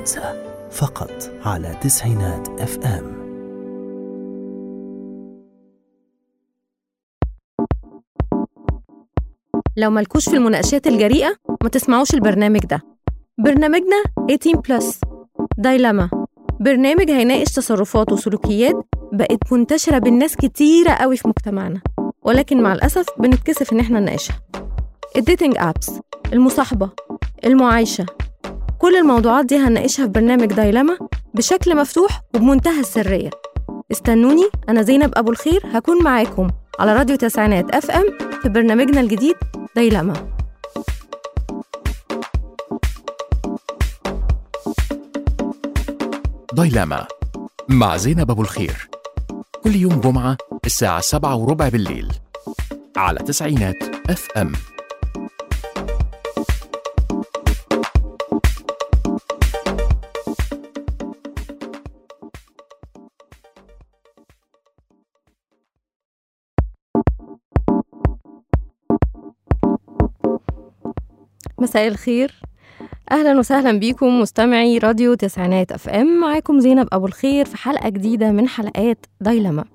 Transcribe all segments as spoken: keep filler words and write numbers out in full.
تنسى، فقط على تسعينات اف ام. لو مالكوش في المناقشات الجريئة ما تسمعوش البرنامج ده. برنامجنا ثمانية عشر بلس دايلاما، برنامج هيناقش تصرفات وسلوكيات بقت منتشرة بالناس كتيرة قوي في مجتمعنا، ولكن مع الأسف بنتكسف إن احنا نناقشها. الديتنج أبس، المصاحبة، المعايشة، كل الموضوعات دي هنناقشها في برنامج دايلاما بشكل مفتوح وبمنتهى السرية. استنوني، أنا زينب أبو الخير، هكون معاكم على راديو تسعينات اف ام في برنامجنا الجديد دايلاما. دايلاما مع زينب أبو الخير، كل يوم جمعة الساعة سبعة وربع بالليل على تسعينات اف ام. مساء الخير، أهلا وسهلا بيكم مستمعي راديو تسعينات اف ام. معاكم زينب أبو الخير في حلقة جديدة من حلقات دايلاما.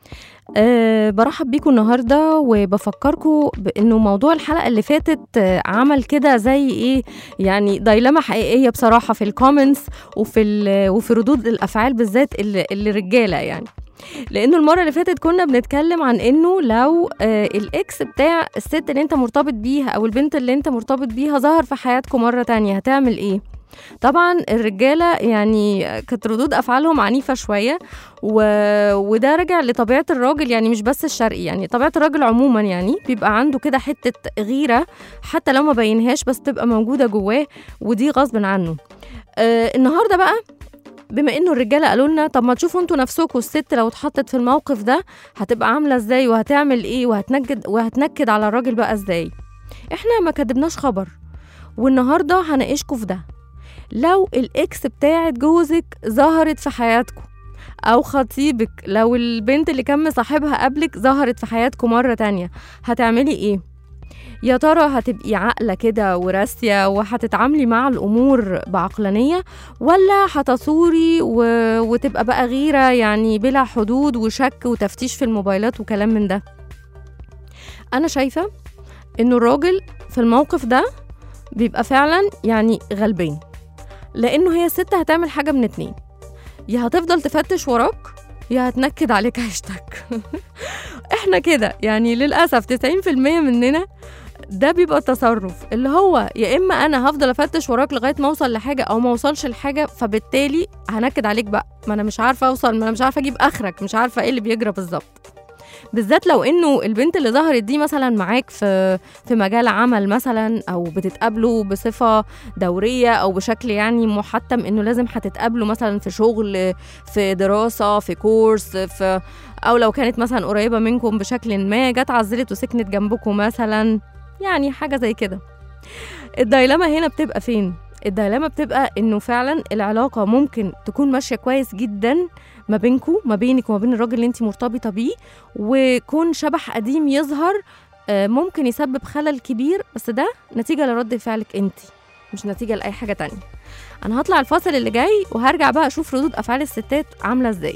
أه برحب بيكم النهاردة وبفكركم بأنه موضوع الحلقة اللي فاتت أه عمل كده زي إيه، يعني دايلاما حقيقية بصراحة في الكومنتس وفي, وفي ردود الأفعال بالذات اللي, اللي رجالة، يعني لأنه المرة اللي فاتت كنا بنتكلم عن إنه لو آه الإكس بتاع الست اللي أنت مرتبط بيها أو البنت اللي أنت مرتبط بيها ظهر في حياتكم مرة تانية هتعمل إيه؟ طبعا الرجالة يعني كانت ردود أفعالهم عنيفة شوية، و... وده رجع لطبيعة الراجل، يعني مش بس الشرقي، يعني طبيعة الراجل عموما يعني بيبقى عنده كده حتة غيرة حتى لو ما بينهاش بس تبقى موجودة جواه، ودي غصب عنه. آه النهاردة بقى بما انه الرجاله قالوا لنا طب ما تشوفوا انتوا نفسكم الست لو اتحطت في الموقف ده هتبقى عامله ازاي وهتعمل ايه وهتنكد وهتنكد على الراجل بقى ازاي. احنا ما كدبناش خبر، والنهارده هناقشكم في ده. لو الاكس بتاعت جوزك ظهرت في حياتكم، او خطيبك لو البنت اللي كان مصاحبها قبلك ظهرت في حياتكم مره تانية هتعملي ايه؟ يا ترى هتبقي عاقلة كده وراسية وهتتعاملي مع الأمور بعقلانية، ولا هتصوري و... وتبقى بقى غيرة يعني بلا حدود وشك وتفتيش في الموبايلات وكلام من ده؟ أنا شايفة إنه الراجل في الموقف ده بيبقى فعلا يعني غلبين، لأنه هي الست هتعمل حاجة من اتنين، يا هتفضل تفتش وراك يا هتنكد عليك عيشتك. احنا كده يعني للأسف تسعين في المية مننا ده بيبقى التصرف اللي هو يا إما أنا هفضل أفتش وراك لغاية ما أوصل لحاجة أو ما أوصلش لحاجة، فبالتالي هنكد عليك بقى، ما أنا مش عارفة أوصل، ما أنا مش عارفة أجيب آخرك، مش عارفة إيه اللي بيجرى بالظبط. بالذات لو إنه البنت اللي ظهرت دي مثلا معاك في في مجال عمل مثلا، أو بتتقابلوا بصفة دورية أو بشكل يعني محتم إنه لازم هتتقابلوا مثلا في شغل، في دراسة، في كورس، في أو لو كانت مثلا قريبة منكم بشكل ما جت عزلت وسكنت جنبكم مثلا، يعني حاجة زي كده. الدايلاما هنا بتبقى فين؟ الدايلاما بتبقى إنه فعلا العلاقة ممكن تكون ماشية كويس جدا ما بينكم، ما بينك وما بين الراجل اللي انتي مرتبطة بيه، ويكون شبح قديم يظهر ممكن يسبب خلل كبير، بس ده نتيجة لرد فعلك انتي مش نتيجة لأي حاجة تانية. أنا هطلع الفاصل اللي جاي وهرجع بقى أشوف ردود أفعال الستات عاملة ازاي.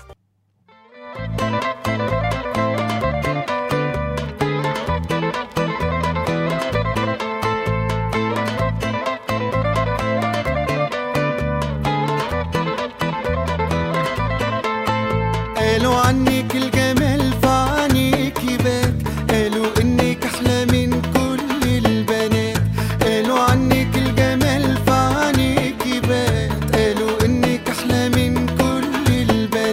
قالوا عنك الجمال فعنيك يبات، قالوا انك احلى من كل البنات، قالوا عنك الجمال فعنيك يبات، قالوا انك احلى من كل البنات.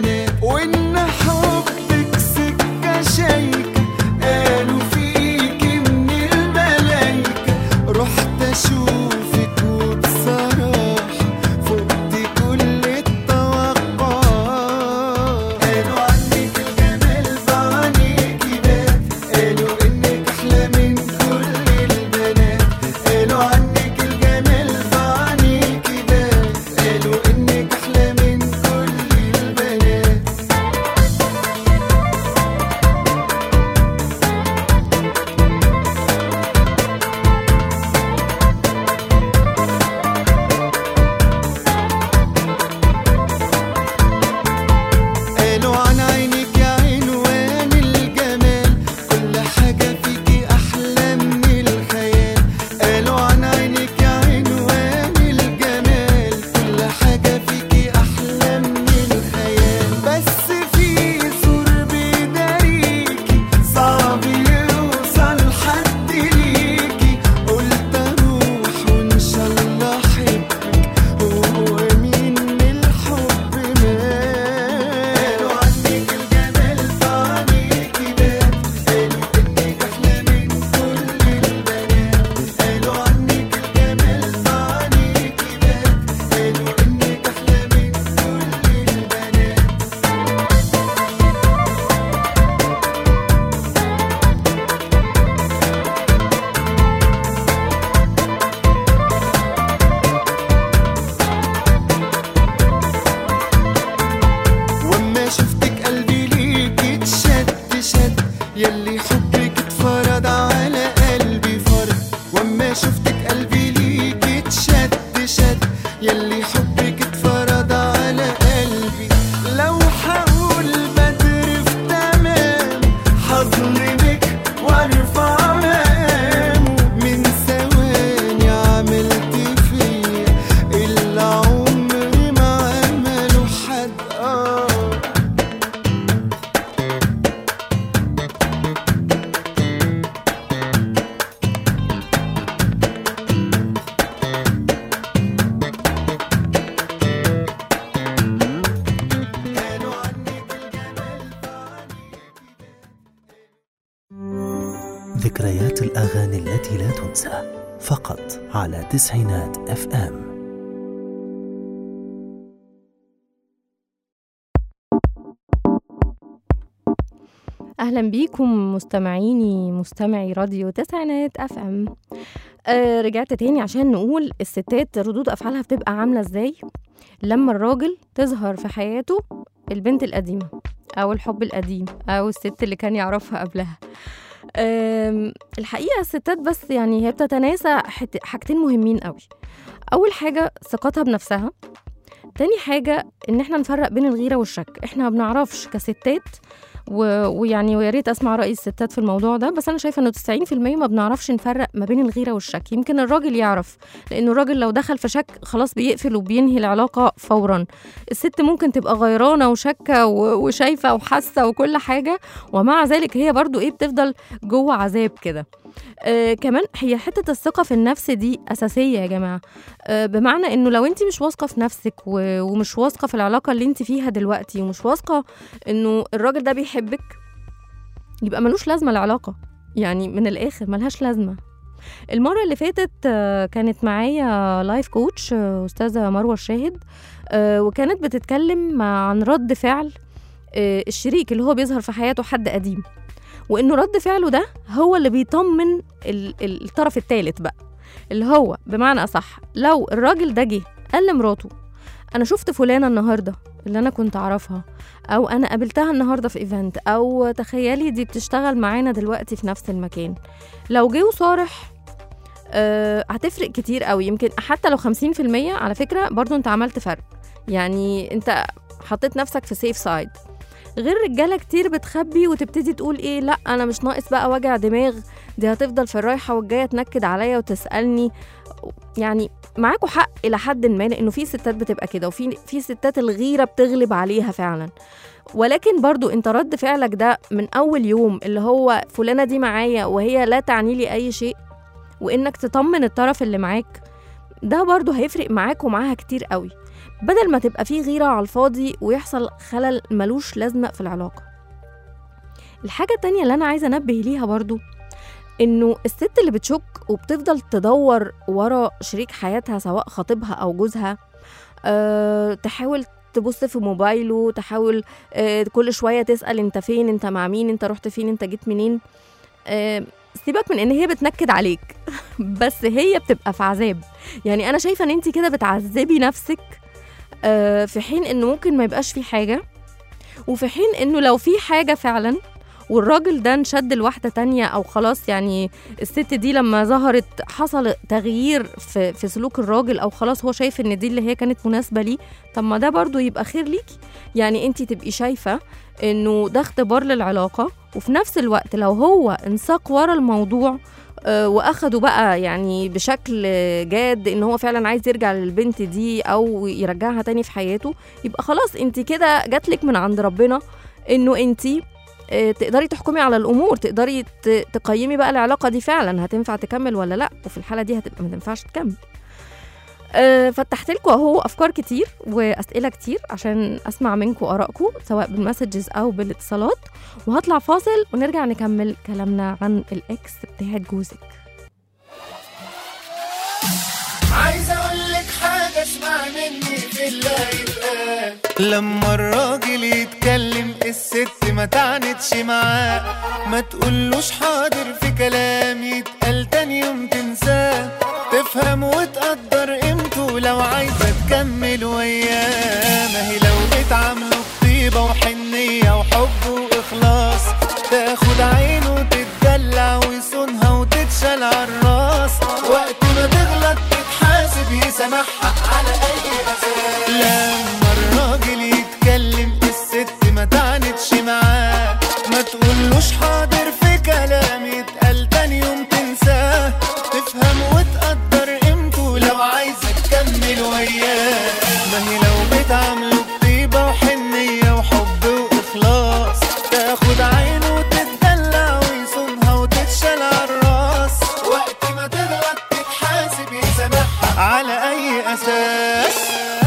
يلي حبك اتفرض على قلبي. لو حقول بدر في تمام حظلمك وارفع مقامه، من ثواني عملت فيا اللي عمري ما عمله حد. اه ذكريات الأغاني التي لا تنسى، فقط على تسعينات اف ام. أهلا بيكم مستمعيني مستمعي راديو تسعينات اف ام. آه رجعت تاني عشان نقول الستات ردود أفعالها بتبقى عاملة ازاي لما الراجل تظهر في حياته البنت القديمة أو الحب القديم أو الست اللي كان يعرفها قبلها. الحقيقة الستات بس يعني هي بتتناسى حاجتين مهمين قوي. أول حاجة ثقتها بنفسها، تاني حاجة إن احنا نفرق بين الغيرة والشك. احنا ما بنعرفش كستات و... ويعني ويا ريت اسمع رأي الستات في الموضوع ده، بس انا شايفه انه تسعين في المية ما بنعرفش نفرق ما بين الغيره والشك. يمكن الراجل يعرف، لانه الراجل لو دخل في شك خلاص بيقفل وبينهي العلاقه فورا. الست ممكن تبقى غيرانه وشكه و... وشايفه وحاسه وكل حاجه، ومع ذلك هي برضو ايه بتفضل جوه عذاب كده. آه كمان هي حته الثقه في النفس دي اساسيه يا جماعه. آه بمعنى انه لو انت مش واثقه في نفسك و... ومش واثقه في العلاقه اللي انت فيها دلوقتي، ومش واثقه انه الراجل ده بيحبك، يبقى ملوش لازمه العلاقه. يعني من الاخر ملهاش لازمه. المره اللي فاتت آه كانت معايا لايف كوتش آه استاذه مروه الشاهد، آه وكانت بتتكلم عن رد فعل آه الشريك اللي هو بيظهر في حياته حد قديم، وإنه رد فعله ده هو اللي بيطمن الطرف الثالث بقى، اللي هو بمعنى أصح لو الراجل ده جه قال لمراته أنا شفت فلانة النهاردة اللي أنا كنت أعرفها، أو أنا قابلتها النهاردة في إيفنت، أو تخيلي دي بتشتغل معانا دلوقتي في نفس المكان، لو جه وصارح أه هتفرق كتير قوي. يمكن حتى لو خمسين في المية على فكرة برضو أنت عملت فرق، يعني أنت حطيت نفسك في سيف سايد. غير رجالة كتير بتخبي وتبتدي تقول ايه، لا انا مش ناقص بقى وجع دماغ، دي هتفضل في الرايحة والجاية تنكد عليا وتسألني. يعني معاكوا حق الى حد ما، لانه في ستات بتبقى كده، وفي في ستات الغيرة بتغلب عليها فعلا. ولكن برضو انت رد فعلك ده من اول يوم اللي هو فلانة دي معايا وهي لا تعني لي اي شيء، وانك تطمن الطرف اللي معاك، ده برضو هيفرق معاك ومعاها كتير قوي، بدل ما تبقى فيه غيرة على الفاضي ويحصل خلل ملوش لازمة في العلاقة. الحاجة التانية اللي أنا عايزة أنبه ليها برضو، إنه الست اللي بتشك وبتفضل تدور ورا شريك حياتها سواء خطيبها أو جوزها، أه تحاول تبص في موبايله، تحاول أه كل شوية تسأل انت فين، انت مع مين، انت رحت فين، انت جيت منين. أه سيبك من ان هي بتنكد عليك بس هي بتبقى في عذاب. يعني أنا شايفة ان انت كده بتعذبي نفسك، أه في حين انه ممكن ما يبقاش في حاجة، وفي حين انه لو في حاجة فعلا والراجل ده انشد لواحدة تانية، او خلاص يعني الست دي لما ظهرت حصل تغيير في, في سلوك الراجل، او خلاص هو شايف ان دي اللي هي كانت مناسبة ليه، طب ما ده برضو يبقى خير ليكي. يعني انتي تبقي شايفة انه ده اختبار للعلاقة، وفي نفس الوقت لو هو انساق ورا الموضوع أه واخده بقى يعني بشكل جاد ان هو فعلا عايز يرجع للبنت دي او يرجعها تاني في حياته، يبقى خلاص انتي كده جاتلك من عند ربنا انه انتي تقدري تحكمي على الامور، تقدري تقيمي بقى العلاقه دي فعلا هتنفع تكمل ولا لا، وفي الحاله دي هتبقى ما تنفعش تكمل. أه فتحت لكم اهو افكار كتير واسئله كتير عشان اسمع منكم ارائكم سواء بالمسجز او بالاتصالات، وهطلع فاصل ونرجع نكمل كلامنا عن الاكس بتاعت جوزك. عايزه اقول لك حاجه اسمع مني في اللي يتقال، لما الراجل يتكلم الست ما تعنتش معاه، ما تقولوش حاضر في كلام يتقال تاني يوم تنساه، تفهم وتقدر قيمته لو عايزه تكمل وياه. ما هي لو بتعامله بطيبه وحنيه وحب واخلاص، تاخد عينه وتتدلع ويصونها وتتشال عالراس، وقت ما تغلط تتحاسب يسامحها على على اي اساس. لما الراجل يتكلم الست ما تعنتش معاه، ما تقولوش حاضر في كلام يتقال تاني يوم تنساه، تفهم وتقدر قيمته لو عايزة تكمل وياه. ما هي لو بتعامله بطيبة وحنية وحب وإخلاص، تاخد عينه وتتدلع ويصونها وتتشال عالراس، وقت ما تغلط تتحاسب يسامحها على أي أساس.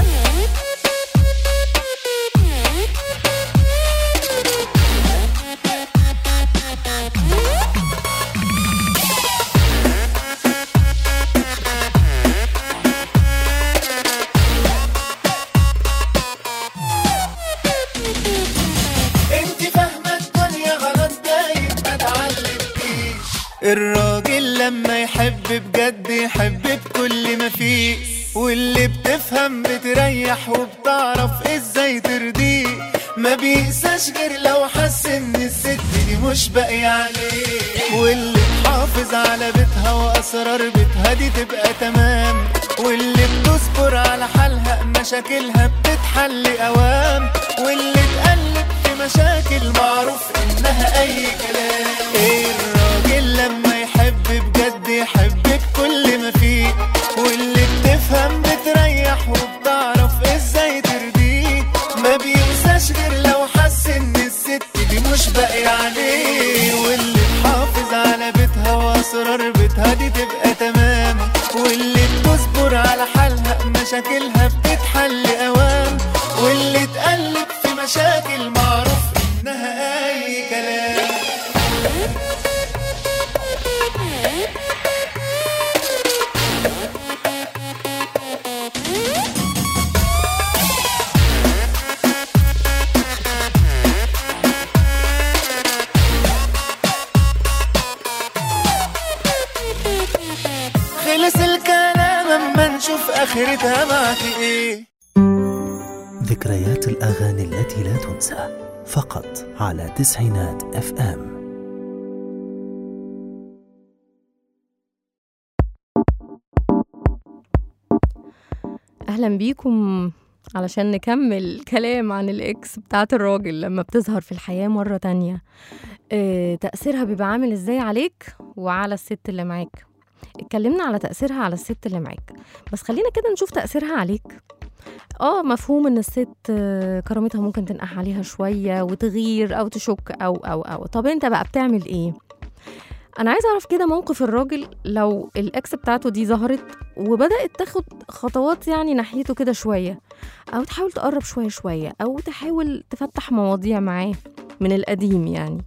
الراجل لما يحب بجد يحب بكل ما فيه، واللي بتفهم بتريح وبتعرف ازاي ترضيه، ما بيقساش غير لو حس ان الست دي مش باقية عليه، واللي تحافظ على بيتها واسرار بيتها دي تبقى تمام، واللي بتصبر على حالها مشاكلها بتتحل اوام، واللي تقلب في مشاكل معروف انها اي كلام. ايه الراجل لما يحب بجد يحب بكل ما فيه، واللي بتفهم بتريح وبتعرف ازاي ترضيه، ما بيقساش غير لو حس ان الست دي مش باقي عليه، واللي تحافظ على بيتها واسرار بيتها دي تبقى تمام، واللي بتصبر على حالها مشاكلها بتتحل اوام، واللي تقلب في مشاكل معروف انها اي كلام. خلص الكلام اما نشوف اخرتها معك ايه. ذكريات الأغاني التي لا تنسى، فقط على تسعينات اف ام. أهلا بيكم علشان نكمل كلام عن الإكس بتاعت الراجل لما بتظهر في الحياة مرة تانية. اه تأثيرها بيبقى عامل إزاي عليك وعلى الست اللي معاك. اتكلمنا على تأثيرها على الست اللي معاك، بس خلينا كده نشوف تأثيرها عليك. اه مفهوم ان الست كرامتها ممكن تنقح عليها شوية وتغير او تشك او او او طب انت بقى بتعمل ايه؟ انا عايزه اعرف كده موقف الراجل لو الاكس بتاعته دي ظهرت وبدأت تاخد خطوات يعني ناحيته كده شوية، او تحاول تقرب شوية شوية، او تحاول تفتح مواضيع معاه من القديم. يعني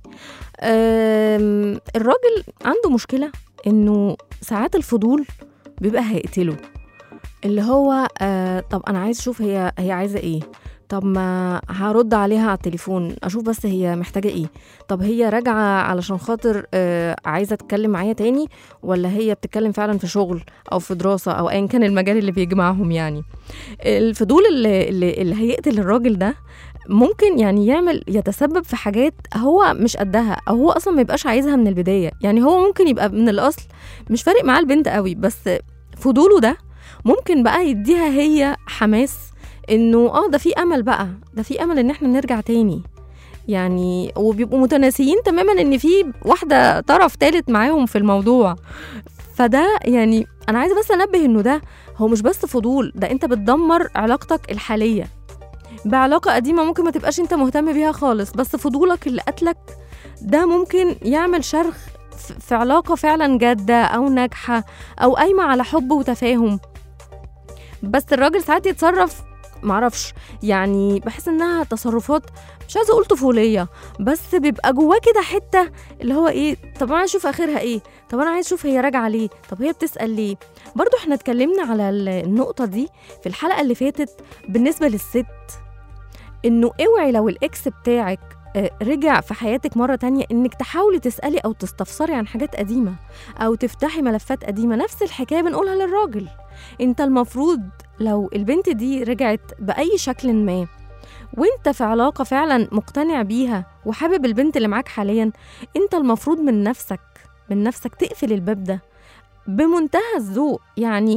الراجل عنده مشكلة انه ساعات الفضول بيبقى هيقتله، اللي هو آه طب انا عايز اشوف هي هي عايزه ايه، طب ما هرد عليها على التليفون اشوف بس هي محتاجه ايه، طب هي راجعه علشان خاطر آه عايزه تتكلم معايا تاني، ولا هي بتتكلم فعلا في شغل او في دراسه او ايا كان المجال اللي بيجمعهم. يعني الفضول اللي, اللي, اللي هيقتل الراجل ده ممكن يعني يعمل يتسبب في حاجات هو مش قدها، او هو اصلا ما يبقاش عايزها من البدايه. يعني هو ممكن يبقى من الاصل مش فارق معاه البنت قوي، بس فضوله ده ممكن بقى يديها هي حماس انه اه ده في امل، بقى ده في امل ان احنا نرجع تاني. يعني وبيبقوا متناسيين تماما ان في واحدة طرف ثالث معاهم في الموضوع. فده يعني انا عايزة بس انبه انه ده هو مش بس فضول، ده انت بتدمر علاقتك الحالية بعلاقة قديمة ممكن ما تبقاش انت مهتم بيها خالص، بس فضولك اللي قتلك ده ممكن يعمل شرخ في علاقة فعلا جادة او ناجحة او قايمة على حب وتفاهم. بس الراجل ساعات يتصرف معرفش، يعني بحس انها تصرفات مش عايزه اقول طفوليه، بس بيبقى جواه كده حته اللي هو ايه، طب انا عايز اشوف اخرها ايه، طب انا عايز اشوف هي راجعه ليه، طب هي بتسال ليه. برضو احنا اتكلمنا على النقطه دي في الحلقه اللي فاتت بالنسبه للست، انه اوعي لو الاكس بتاعك رجع في حياتك مرة تانية انك تحاولي تسألي او تستفسري عن حاجات قديمة او تفتحي ملفات قديمة. نفس الحكاية بنقولها للراجل، انت المفروض لو البنت دي رجعت بأي شكل ما وانت في علاقة فعلا مقتنع بيها وحابب البنت اللي معاك حاليا، انت المفروض من نفسك من نفسك تقفل الباب ده بمنتهى الذوق. يعني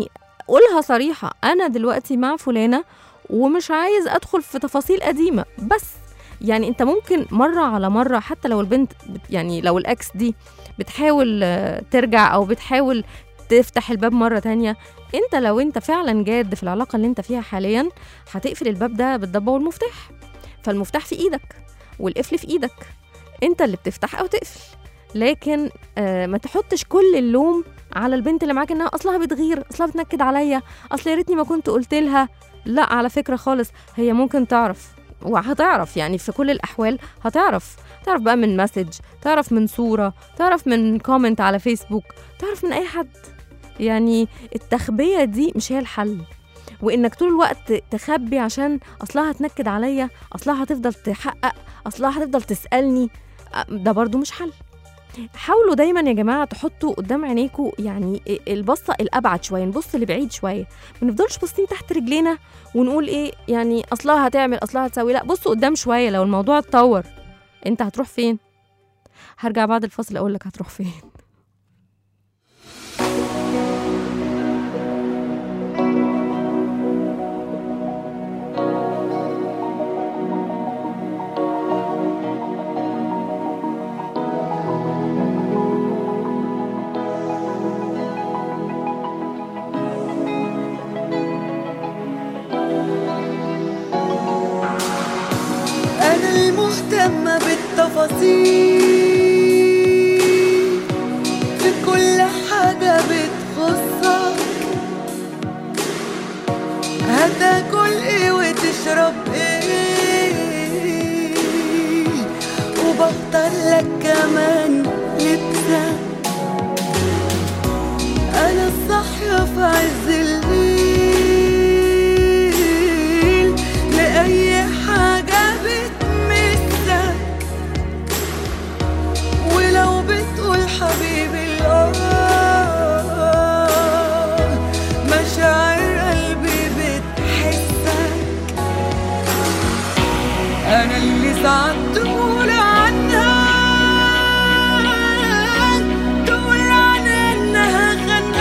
قولها صريحة، أنا دلوقتي مع فلانة ومش عايز أدخل في تفاصيل قديمة. بس يعني أنت ممكن مرة على مرة، حتى لو البنت يعني لو الأكس دي بتحاول ترجع أو بتحاول تفتح الباب مرة تانية، أنت لو أنت فعلا جاد في العلاقة اللي أنت فيها حاليا هتقفل الباب ده بالضبة والمفتاح. فالمفتاح في إيدك والقفل في إيدك، أنت اللي بتفتح أو تقفل. لكن آه ما تحطش كل اللوم على البنت اللي معاك انها اصلها بتغير، اصلها بتنكد عليا، اصل يا ريتني ما كنت قلت لها. لا على فكره خالص، هي ممكن تعرف وهتعرف، يعني في كل الاحوال هتعرف. تعرف بقى من مسج، تعرف من صوره، تعرف من كومنت على فيسبوك، تعرف من اي حد. يعني التخبيه دي مش هي الحل، وانك طول الوقت تخبي عشان اصلها هتنكد عليا، اصلها هتفضل تحقق، اصلها هتفضل تسالني، ده برضو مش حل. حاولوا دايما يا جماعه تحطوا قدام عينيكوا يعني البصه الابعد شويه، نبص لبعيد شويه، ما نفضلش باصين تحت رجلينا ونقول ايه يعني اصلها هتعمل اصلها هتسوي. لا، بصوا قدام شويه. لو الموضوع اتطور انت هتروح فين؟ هرجع بعد الفصل اقول لك هتروح فين. مهتمة بالتفاصيل في كل حاجة بتخصك، هتاكل ايه وتشرب ايه، وبختار لك كمان لبسك. انا الصاحية في عز الليل لأي حاجة حبيبي الآه، مشاعر قلبي بتحسك. أنا اللي ساعات تقول عنها تقول عنها إنها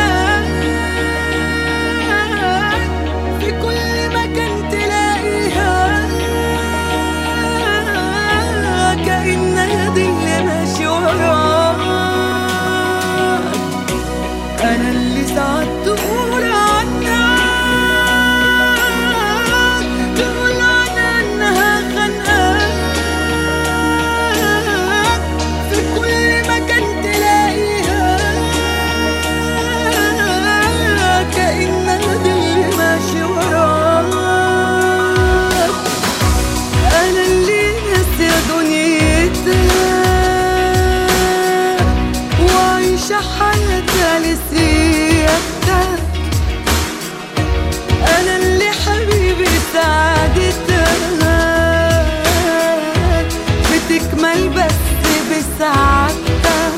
خانقاك، في كل مكان تلاقيها كأنها دي اللي ماشي وراك. أنا اللي ساعات تقول عنها تقول عنها إنها خانقاك، في كل مكان تلاقيها كأنها دي اللي ماشي وراك. أنا اللي ناسية دنيتها وعايشة حياتها لسيادتك. أنا اللي حبيبي سعادتها بتكمل بس بسعادتك.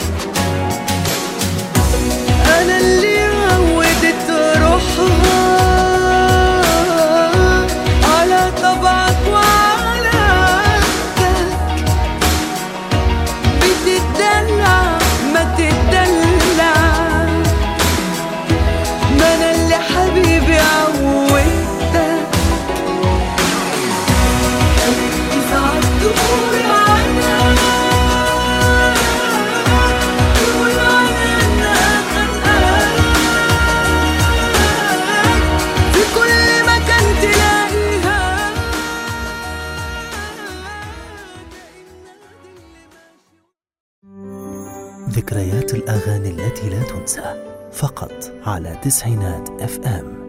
أنا اللي عودت روحها على طبعك وعلى عادتك، بتدلع ما تدلع. ما أنا اللي حبيبي عودتك. ساعات تقول عنها تقول عنها إنها خانقاك، في كل مكان تلاقيها. ذكريات الأغاني التي لا تنسى، فقط على تسعينات اف ام.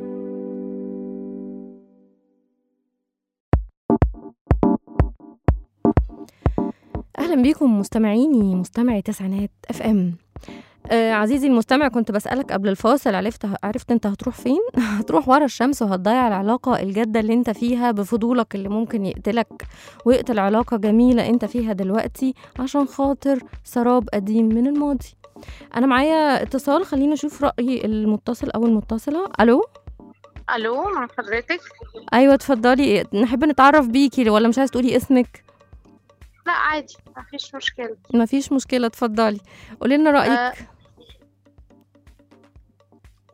اهلا بيكم مستمعيني مستمعي تسعينات اف ام. آه عزيزي المستمع، كنت بسألك قبل الفاصل، عرفت عرفت انت هتروح فين؟ هتروح ورا الشمس وهتضيع العلاقة الجادة اللي انت فيها بفضولك اللي ممكن يقتلك ويقتل علاقة جميلة انت فيها دلوقتي عشان خاطر سراب قديم من الماضي. انا معايا اتصال، خلينا نشوف رأي المتصل او المتصلة. الو الو، مع حضرتك؟ ايوه اتفضلي، نحب نتعرف بيكي ولا مش عايز تقولي اسمك؟ لا عادي، مفيش مشكلة. مفيش مشكلة، اتفضلي قولي لنا رأيك. أه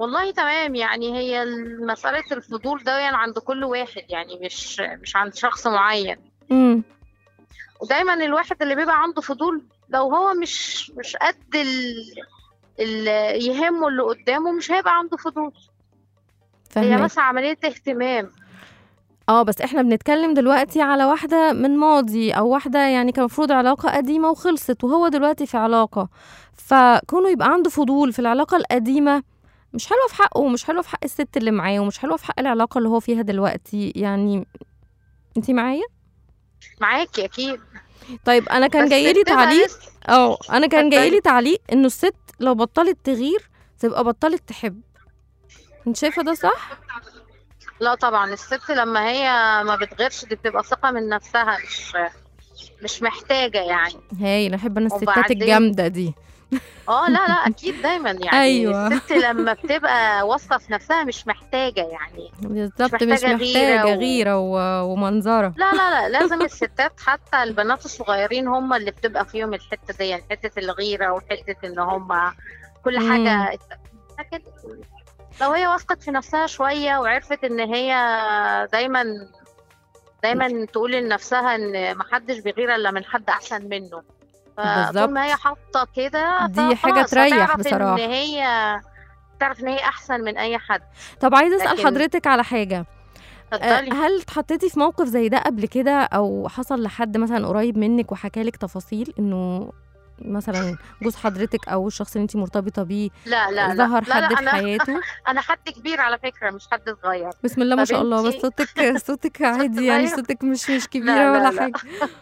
والله تمام، يعني هي مسألة الفضول ده يعني عند كل واحد، يعني مش مش عند شخص معين. امم ودايما الواحد اللي بيبقى عنده فضول لو هو مش مش قد ال... ال... يهمه اللي قدامه، مش هيبقى عنده فضول. هي فاهمه. مثلا عملية اهتمام. اه بس احنا بنتكلم دلوقتي على واحدة من ماضي، او واحدة يعني كان المفروض علاقة قديمة وخلصت وهو دلوقتي في علاقة، فكونه يبقى عنده فضول في العلاقة القديمة مش حلوة في حقه، ومش حلوة في حق الست اللي معاه، ومش حلوة في حق العلاقة اللي هو فيها دلوقتي. يعني انتي معايا؟ معاكي اكيد. طيب انا كان بس جايلي بتبقى تعليق لسه- اه انا كان اتفضلي. جايلي تعليق انه الست لو بطلت تغير تبقى بطلت تحب. انت شايفة ده صح؟ لا طبعا، الست لما هي ما بتغيرش دي بتبقى ثقة من نفسها، مش مش محتاجة يعني. هايل، احب انا الستات وبعدين- الجامدة دي. اه لا لا اكيد دايما يعني. أيوة. الست لما بتبقى واثقة في نفسها مش محتاجة يعني. بالظبط، مش محتاجة محتاجة غيرة و- غيرة و... ومنظرة. لا لا لا لازم الستات حتى البنات الصغيرين هم اللي بتبقى فيهم الحتة دي، يعني حتة الغيرة وحتة ان هم كل حاجة. لكن لو هي وثقت في نفسها شوية وعرفت ان هي دايما دايما تقول لنفسها ان محدش بيغير الا من حد احسن منه، بالظبط. فطول ما هي حاطة كده دي حاجة فخلاص تريح هتعرف بصراحة. ان هي تعرف ان هي احسن من اي حد. طب عايزة أسأل لكن- حضرتك على حاجة. آه، اتفضلي. هل اتحطيتي في موقف زي ده قبل كده، او حصل لحد مثلا قريب منك وحكالك تفاصيل انه مثلا جوز حضرتك او الشخص اللي انت مرتبطة بيه لا لا لا ظهر لا, حد لا في أنا حياته؟ انا حد كبير على فكرة، مش حد صغير. بسم الله ما طب شاء الله، بس انتي- صوتك صوتك عادي يعني، صغير؟ صوتك مش مش كبيرة لا ولا لا لا. حاجة.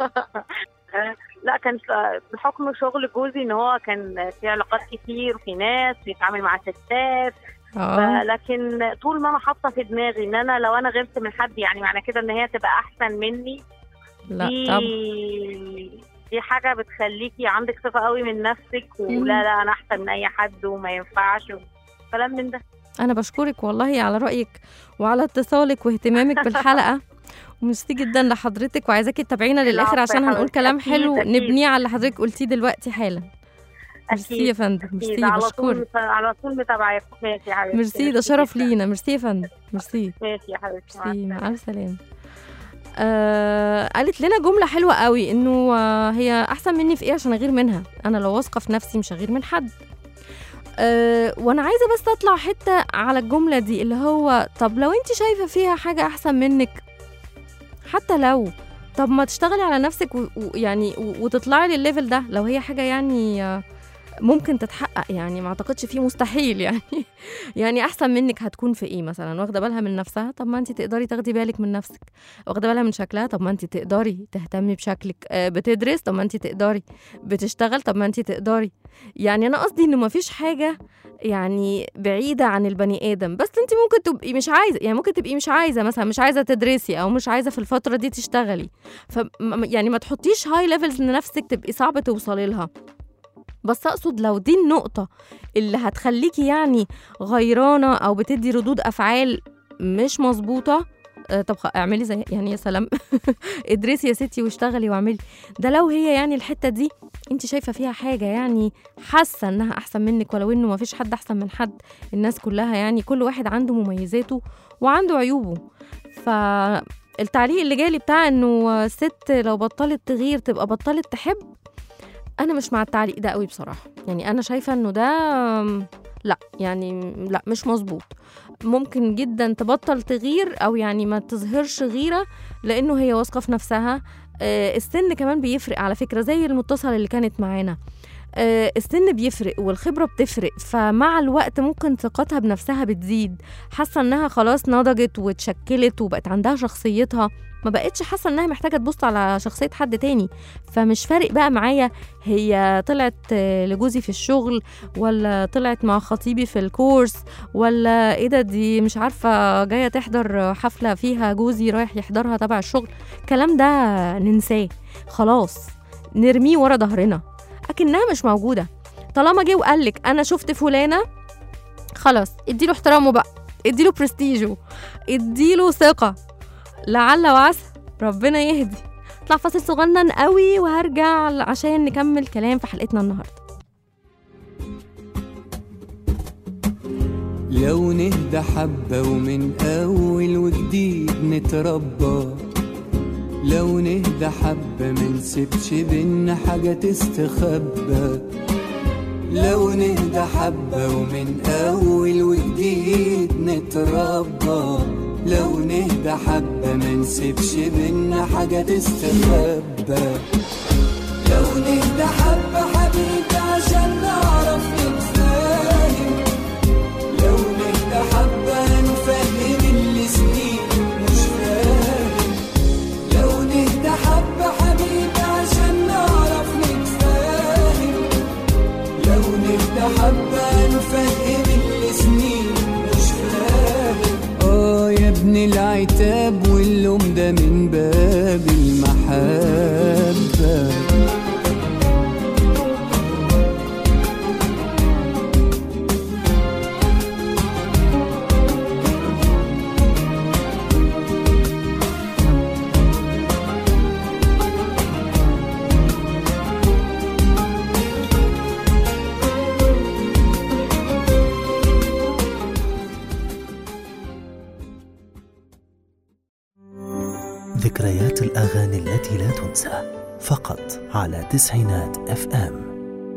لا كان بحكم شغل جوزي ان هو كان في علاقات كتير وفي ناس بيتعامل مع ستات، اه لكن طول ما انا حاطه في دماغي ان انا لو انا غيرت من حد يعني معنى كده ان هي تبقى احسن مني. لا دي طب دي حاجه بتخليكي عندك ثقه قوي من نفسك، مم. ولا لا انا احسن من اي حد وما ينفعش كلام من ده. انا بشكرك والله على رأيك وعلى اتصالك واهتمامك بالحلقة، وميرسي جدا لحضرتك، وعايزاكي تتابعينا للاخر العفو يا عشان هنقول حبيبتي. كلام أكيد، حلو أكيد. نبنيه على اللي حضرتك قلتيه دلوقتي حالا. ميرسي يا اكيد فندم، أكيد. ميرسي، على بشكرك. طول على طول متابعاك. ماشي يا حبيبتي. ميرسي، ده شرف جداً. لينا. ميرسي يا فندم، ميرسي. ماشي يا حبيبتي. مع ميرسي، السلامة. مع السلامة. آه قالت لنا جملة حلوة قوي، انه آه هي احسن مني في ايه عشان اغير منها؟ انا لو واثقة في نفسي مش هغير من حد. آه وانا عايزة بس اطلع حتة على الجملة دي، اللي هو طب لو انت شايفة فيها حاجة احسن منك، حتى لو، طب ما تشتغلي على نفسك ويعني وتطلعي للليفل ده لو هي حاجة يعني آه ممكن تتحقق، يعني ما اعتقدش فيه مستحيل يعني. يعني احسن منك هتكون في ايه؟ مثلا واخده بالها من نفسها، طب ما انت تقدري تاخدي بالك من نفسك. واخده بالها من شكلها، طب ما انت تقدري تهتمي بشكلك. آه بتدرس، طب ما انت تقدري. بتشتغل، طب ما انت تقدري. يعني انا قصدي انه ما فيش حاجه يعني بعيده عن البني ادم، بس انت ممكن تبقي مش عايزه، يعني ممكن تبقي مش عايزه، مثلا مش عايزه تدرسي او مش عايزه في الفتره دي تشتغلي، ف يعني ما تحطيش هاي ليفلز لنفسك تبقي صعبه توصلي لها. بس أقصد لو دي النقطة اللي هتخليكي يعني غيرانة أو بتدي ردود أفعال مش مظبوطة، آه طب اعملي زي يعني يا سلام. ادرسي يا ستي واشتغلي واعملي ده. لو هي يعني الحتة دي انت شايفة فيها حاجة يعني حاسة انها احسن منك، ولو انه ما فيش حد احسن من حد، الناس كلها يعني كل واحد عنده مميزاته وعنده عيوبه. فالتعليق اللي جالي بتاع انه الست لو بطلت تغير تبقى بطلت تحب، انا مش مع التعليق ده قوي بصراحه. يعني انا شايفه انه ده لا، يعني لا مش مظبوط. ممكن جدا تبطل تغير او يعني ما تظهرش غيره لانه هي واثقه في نفسها. آه السن كمان بيفرق على فكره، زي المتصله اللي كانت معانا. آه السن بيفرق والخبره بتفرق، فمع الوقت ممكن ثقتها بنفسها بتزيد، حاسه انها خلاص نضجت واتشكلت وبقت عندها شخصيتها، ما بقتش حاسه انها محتاجه تبص على شخصيه حد تاني. فمش فارق بقى معايا هي طلعت لجوزي في الشغل، ولا طلعت مع خطيبي في الكورس، ولا ايه ده دي مش عارفه جايه تحضر حفله فيها جوزي رايح يحضرها تبع الشغل. الكلام ده ننساه خلاص، نرميه ورا ظهرنا اكنها مش موجوده. طالما جه وقالك انا شفت فلانه، خلاص اديله احترامه بقى، اديله برستيجه، اديله ثقه، لعل وعسى ربنا يهدي. اطلع فاصل صغنن قوي وهرجع عشان نكمل كلام في حلقتنا النهارده. لو نهدى حبة ومن أول وجديد نتربى، لو نهدى حبة منسيبش بينا حاجة تستخبى، لو نهدى حبة ومن أول وجديد نتربى، لو نهدى حبة منسيبش بينا حاجة تستخبى، لو نهدى حبة حبيبي عشان نعرف نتفاهم، لو نهدى حبة نفهم اللي سنين مش فاهم، لو نهدى حبة حبيبي عشان نعرف نتفاهم، لو نهدى حبة نفهم اللي سنين مش فاهم. اه يا ابن العتاب واللوم ده من باب المحبة. ذكريات الأغاني التي لا تنسى، فقط على تسعينات اف ام.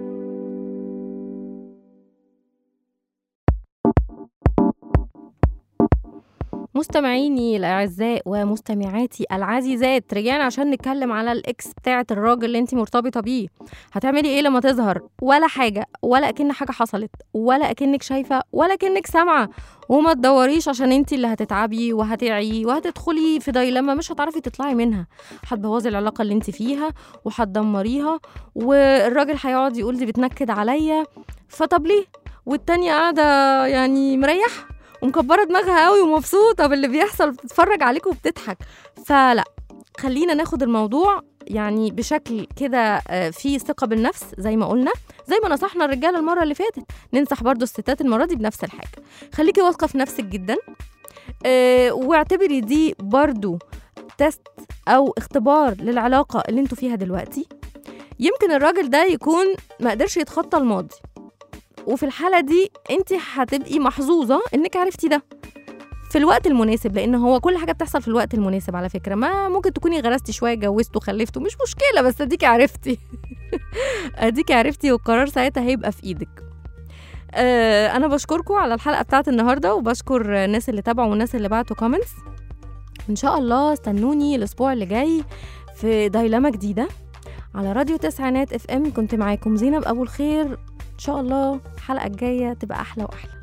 مستمعيني الأعزاء ومستمعاتي العزيزات، رجعنا عشان نتكلم على الإكس بتاعة الراجل اللي انتي مرتبطة بيه. هتعملي ايه لما تظهر؟ ولا حاجة، ولا أكن حاجة حصلت، ولا أكنك شايفة، ولا أكنك سامعة. وما تدوريش عشان انتي اللي هتتعبي وهتعي وهتدخلي في دايلما مش هتعرفي تطلعي منها. هتبوظي العلاقة اللي انتي فيها وهتدمريها، والراجل هيقعد يقول دي بتنكد عليا، فطب ليه؟ والتانية قاعدة يعني مريحة ومكبرة دماغها قوي ومبسوطة باللي بيحصل، بتتفرج عليكم وبتضحك. فلا، خلينا ناخد الموضوع يعني بشكل كده فيه ثقة بالنفس، زي ما قلنا، زي ما نصحنا الرجال المرة اللي فاتت، ننصح برضو الستات المرة دي بنفس الحاجة. خليكي واثقة في نفسك جدا، اه واعتبري دي برضو تست أو اختبار للعلاقة اللي انتوا فيها دلوقتي. يمكن الراجل ده يكون ما قدرش يتخطى الماضي، وفي الحالة دي انت هتبقي محظوظة انك عرفتي ده في الوقت المناسب، لان هو كل حاجة بتحصل في الوقت المناسب. على فكرة ما ممكن تكوني غرستي شوية، جوزتوا خلفتوا، مش مشكلة، بس اديكي عرفتي اديكي عرفتي والقرار ساعتها هيبقى في ايدك. آه انا بشكركم على الحلقة بتاعت النهاردة، وبشكر الناس اللي تابعوا والناس اللي بعتوا كومنتس. ان شاء الله استنوني الاسبوع اللي جاي في دايلما جديدة على راديو تسعينات اف ام. كنت معاكم زينب ابو الخير، ان شاء الله الحلقة الجاية تبقى احلى واحلى.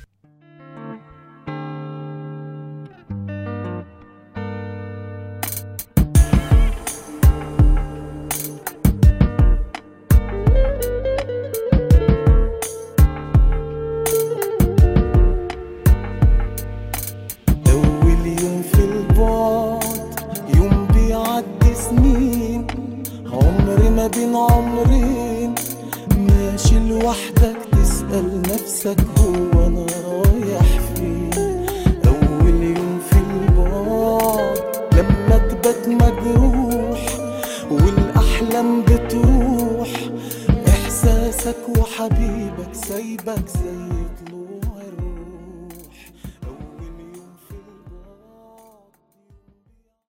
اول يوم في البعد يوم بيعدي سنين، عمر ما بين عمرين، ماشي لوحدك تسأل نفسك هو أنا رايح فين. أول يوم في البعد لما تبات مجروح والأحلام بتروح، إحساسك وحبيبك سايبك زي